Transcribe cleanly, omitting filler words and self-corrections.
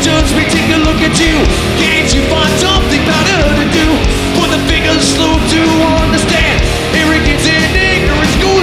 judge me, take a look at you. Can't you find something